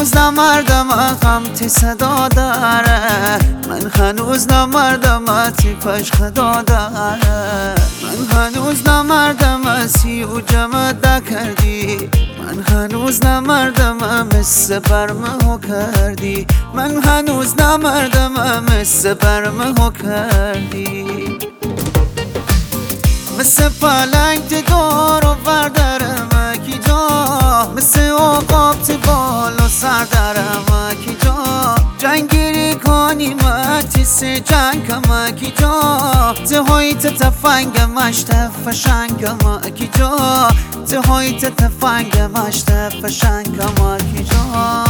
هنوز نمردم غم صدا داره، من هنوز نمردم تیپش خدا داره، من هنوز نمردم سیو جمع کردی، من هنوز نمردم مثل برمه کردی، من هنوز نمردم مثل برمه کردی، مثل پلنگ دور و بردرم کی جا، مثل عقاب بال و سر درم کی جا، جنگیری کنی متیس جنگم کی جا، تهایت تفنگ مشتف شنگم کی جا، تهایت تفنگ مشتف شنگم کی جا.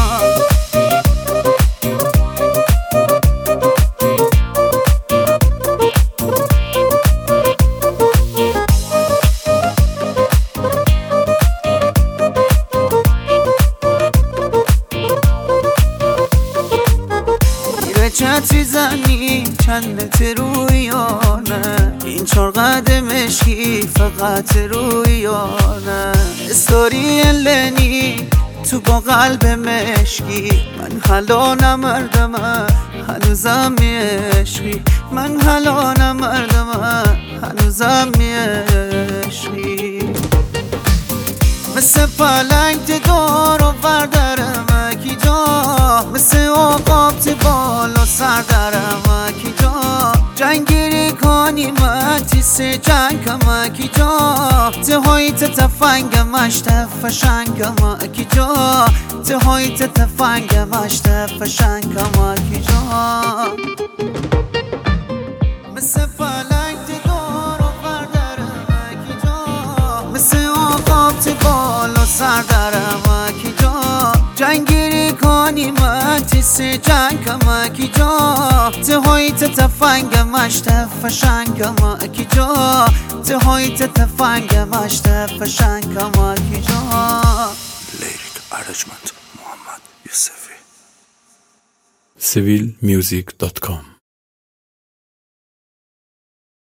چتری زنی چندت رویانه، این 4 قدم مشکی فقط رویانه، استوری لنی تو با قلب مشکی، من حالا نمردم هنوزم عشقی، من حالا نمردم هنوزم عشقی، مثل پلنگ دور و بردرم کی جا، مثل عقاب بال و سر درم کی جا، جنگیری کنی متیس جنگم کی جا، تهایت تفنگ مشتف شنگم کی جا، تهایت تفنگ مشتف شنگم کی جا، مثل پلنگ دور و بردرم کی جا، مثل عقاب بال و سر درم کی جا، جنگیری کنی متیس جنگم کی جا، تهایت تفنگ مشتف شنگم کی جا، تهایت تفنگ مشتف شنگم کی جا. لیریک ارنجمنت محمد یوسفی. civilmusic.com